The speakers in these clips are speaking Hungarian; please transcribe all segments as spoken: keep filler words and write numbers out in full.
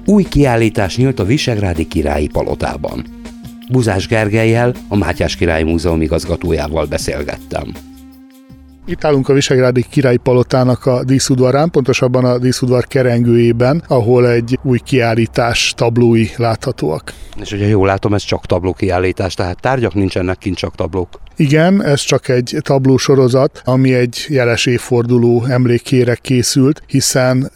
Új kiállítás nyílt a Visegrádi Királyi Palotában. Buzás Gergellyel, a Mátyás Király Múzeum igazgatójával beszélgettem. Itt állunk a Visegrádi Királyi Palotának a díszudvarán, pontosabban a díszudvar kerengőjében, ahol egy új kiállítás tablói láthatóak. És ugye jól látom, ez csak tablókiállítás, tehát tárgyak nincsenek kint, csak tablók. Igen, ez csak egy tablósorozat, ami egy jeles évforduló emlékére készült, hiszen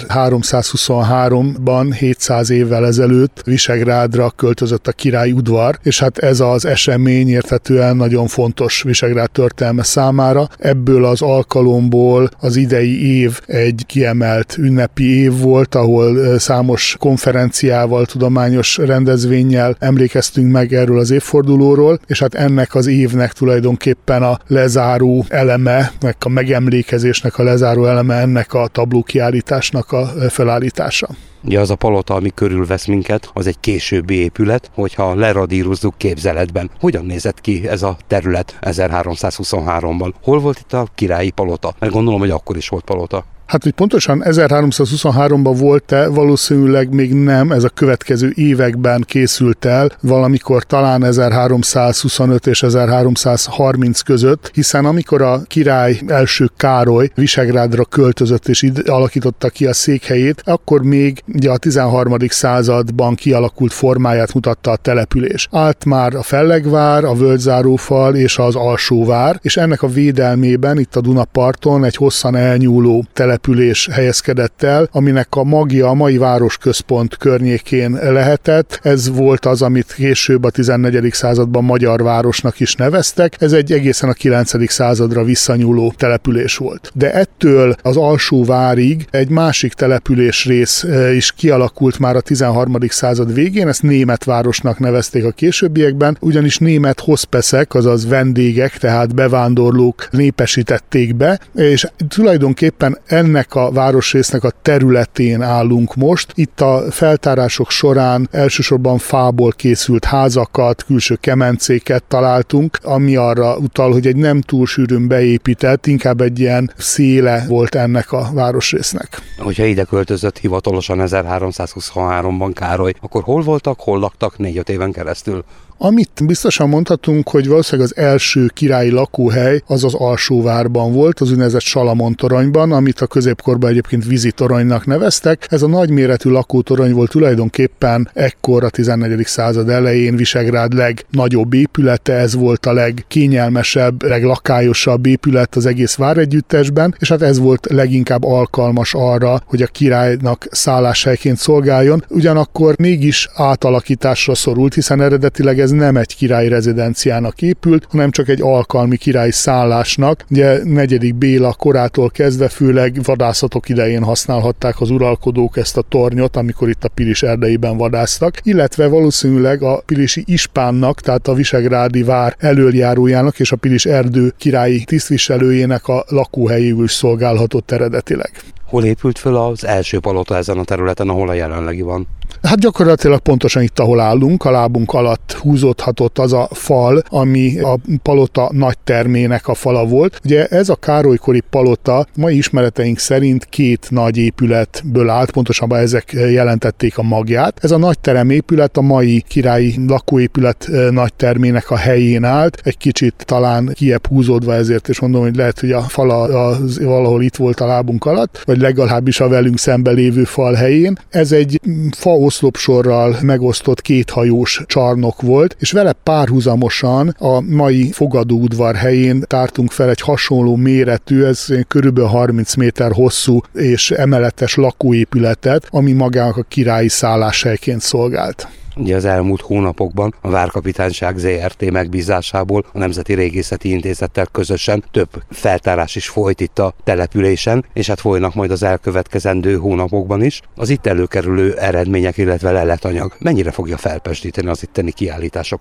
ezerháromszázhuszonháromban, hétszáz évvel ezelőtt Visegrádra költözött a királyi udvar, és hát ez az esemény érthetően nagyon fontos Visegrád történelme számára. Ebből az alkalomból az idei év egy kiemelt ünnepi év volt, ahol számos konferenciával, tudományos rendezvénnyel emlékeztünk meg erről az évfordulóról, és hát ennek az évnek tulajdonképpen a lezáró eleme, meg a megemlékezésnek a lezáró eleme ennek a tablókiállításnak a felállítása. Ugye az a palota, ami körülvesz minket, az egy későbbi épület, hogyha leradírozzuk képzeletben. Hogyan nézett ki ez a terület ezerháromszázhuszonháromban? Hol volt itt a királyi palota? Mert gondolom, hogy akkor is volt palota. Hát, hogy pontosan ezerháromszázhuszonháromban volt-e, valószínűleg még nem, ez a következő években készült el, valamikor talán ezerháromszázhuszonöt és ezerháromszázharminc között, hiszen amikor a király első Károly Visegrádra költözött és itt alakította ki a székhelyét, akkor még ugye a tizenharmadik században kialakult formáját mutatta a település. Állt már a Fellegvár, a Völgyzárófal és az Alsóvár, és ennek a védelmében itt a Dunaparton egy hosszan elnyúló település helyezkedett el, aminek a magja a mai városközpont környékén lehetett. Ez volt az, amit később a tizennegyedik században Magyar városnak is neveztek. Ez egy egészen a kilencedik századra visszanyúló település volt. De ettől az Alsóvárig egy másik településrész is kialakult már a tizenharmadik század végén, ezt Németvárosnak nevezték a későbbiekben, ugyanis német hospeszek, azaz vendégek, tehát bevándorlók népesítették be, és tulajdonképpen ennek a városrésznek a területén állunk most. Itt a feltárások során elsősorban fából készült házakat, külső kemencéket találtunk, ami arra utal, hogy egy nem túl sűrűn beépített, inkább egy ilyen széle volt ennek a városrésznek. Hogyha ide költözött hivatalosan ezerháromszázhuszonháromban Károly, akkor hol voltak, hol laktak négy-öt éven keresztül? Amit biztosan mondhatunk, hogy valószínűleg az első királyi lakóhely az az Alsóvárban volt, az úgynevezett Salamon toronyban, amit a középkorban egyébként vízitoronynak neveztek. Ez a nagyméretű lakótorony volt tulajdonképpen ekkor a tizennegyedik század elején Visegrád legnagyobb épülete, ez volt a legkényelmesebb, leglakályosabb épület az egész váregyüttesben, és hát ez volt leginkább alkalmas arra, hogy a királynak szálláshelyként szolgáljon, ugyanakkor mégis átalakításra szorult, hiszen eredetileg ez nem egy királyi rezidenciának épült, hanem csak egy alkalmi királyi szállásnak. Ugye negyedik Béla korától kezdve főleg vadászatok idején használhatták az uralkodók ezt a tornyot, amikor itt a Pilis erdeiben vadásztak, illetve valószínűleg a pilisi ispánnak, tehát a visegrádi vár elöljárójának és a Pilis erdő királyi tisztviselőjének a lakóhelyéül szolgálhatott eredetileg. Hol épült föl az első palota ezen a területen, ahol a jelenlegi van? Hát gyakorlatilag pontosan itt, ahol állunk, a lábunk alatt húzódhatott az a fal, ami a palota nagy termének a fala volt. Ugye ez a károlykori palota mai ismereteink szerint két nagy épületből állt, pontosabban ezek jelentették a magját. Ez a nagyterem épület a mai királyi lakóépület nagy termének a helyén állt, egy kicsit talán kiebb húzódva, ezért is mondom, hogy lehet, hogy a fala az valahol itt volt a lábunk alatt, vagy legalábbis a velünk szembe lévő fal helyén. Ez egy fa oszlopsorral megosztott kéthajós csarnok volt, és vele párhuzamosan a mai fogadóudvar helyén tártunk fel egy hasonló méretű, ez körülbelül harminc méter hosszú és emeletes lakóépületet, ami magának a királyi szálláshelyként szolgált. Ugye az elmúlt hónapokban a Várkapitányság zé er té megbízásából a Nemzeti Régészeti Intézettel közösen több feltárás is folyt itt a településen, és hát folynak majd az elkövetkezendő hónapokban is. Az itt előkerülő eredmények, illetve leletanyag mennyire fogja felpesdíteni az itteni kiállításokat?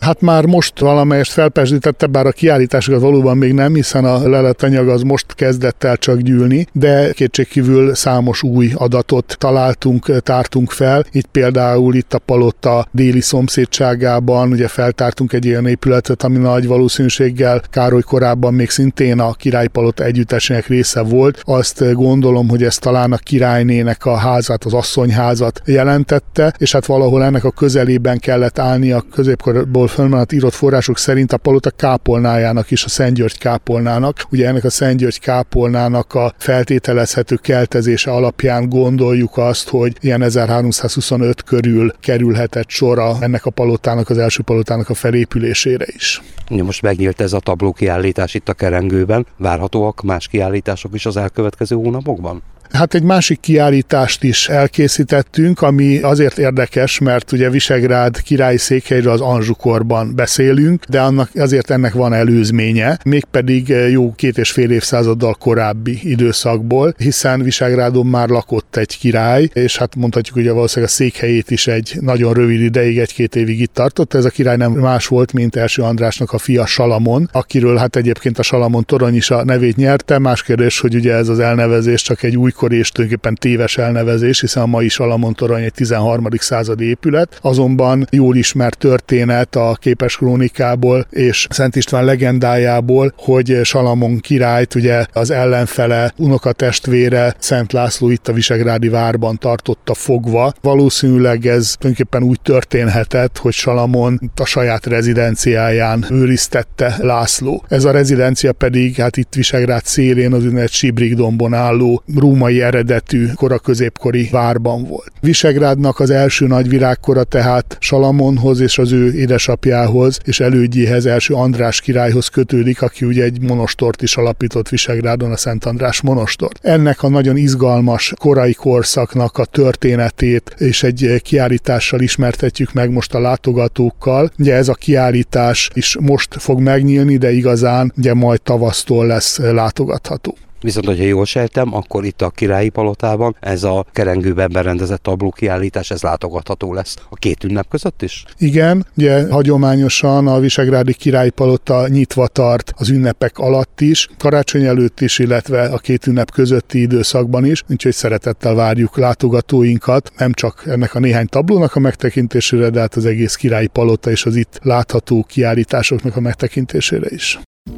Hát már most valamelyest felpesdítette, bár a kiállításokat valóban még nem, hiszen a leletanyag az most kezdett el csak gyűlni, de kétségkívül számos új adatot találtunk, tártunk fel. Itt például itt a palota déli szomszédságában ugye feltártunk egy olyan épületet, ami nagy valószínűséggel Károly korábban még szintén a királypalota együttesének része volt. Azt gondolom, hogy ez talán a királynének a házát, az asszonyházat jelentette, és hát valahol ennek a közelében kellett állni a középkorból fölmaradt írott források szerint a palota kápolnájának is, a Szent György kápolnának. Ugye ennek a Szent György kápolnának a feltételezhető keltezése alapján gondoljuk azt, hogy ilyen ezerháromszázhuszonöt körül kerülhetett sora ennek a palotának, az első palotának a felépülésére is. Most megnyílt ez a tablókiállítás itt a Kerengőben. Várhatóak más kiállítások is az elkövetkező hónapokban? Hát egy másik kiállítást is elkészítettünk, ami azért érdekes, mert ugye Visegrád királyi székhelyről az Anjou-korban beszélünk, de annak, azért ennek van előzménye, mégpedig jó két és fél évszázaddal korábbi időszakból, hiszen Visegrádon már lakott egy király, és hát mondhatjuk, hogy valószínűleg a székhelyét is egy nagyon rövid ideig, egy-két évig itt tartott. Ez a király nem más volt, mint Első Andrásnak a fia Salamon, akiről hát egyébként a Salamon torony is a nevét nyerte. Más kérdés, hogy ugye ez az elnevezés csak egy új és tulajdonképpen téves elnevezés, hiszen a mai Salamon torony egy tizenharmadik századi épület, azonban jól ismert történet a képes krónikából és Szent István legendájából, hogy Salamon királyt ugye az ellenfele, unokatestvére Szent László itt a visegrádi várban tartotta fogva. Valószínűleg ez tulajdonképpen úgy történhetett, hogy Salamon a saját rezidenciáján őriztette László. Ez a rezidencia pedig hát itt Visegrád szélén az úgynevezett Sibrikdombon álló római eredetű koraközépkori várban volt. Visegrádnak az első nagy virágkora tehát Salamonhoz és az ő édesapjához és elődjéhez, Első András királyhoz kötődik, aki ugye egy monostort is alapított Visegrádon, a Szent András monostort. Ennek a nagyon izgalmas korai korszaknak a történetét és egy kiállítással ismertetjük meg most a látogatókkal. Ugye ez a kiállítás is most fog megnyílni, de igazán ugye majd tavasztól lesz látogatható. Viszont, hogyha jól sejtem, akkor itt a Királyi Palotában ez a Kerengőben berendezett tablókiállítás, ez látogatható lesz a két ünnep között is? Igen, ugye hagyományosan a Visegrádi Királyi Palota nyitva tart az ünnepek alatt is, karácsony előtt is, illetve a két ünnep közötti időszakban is, úgyhogy szeretettel várjuk látogatóinkat, nem csak ennek a néhány tablónak a megtekintésére, de hát az egész Királyi Palota és az itt látható kiállításoknak a megtekintésére is.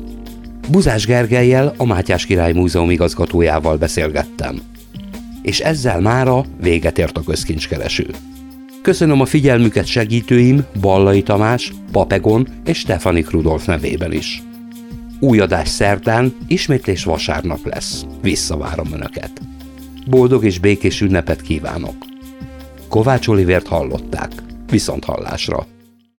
Buzás Gergellyel, a Mátyás Király Múzeum igazgatójával beszélgettem. És ezzel mára véget ért a közkincskereső. Köszönöm a figyelmüket segítőim Ballai Tamás, Papegon és Stefanik Rudolf nevében is. Új adás szerdán, ismétlés vasárnap lesz. Visszavárom Önöket. Boldog és békés ünnepet kívánok. Kovács Olivért hallották. Viszonthallásra.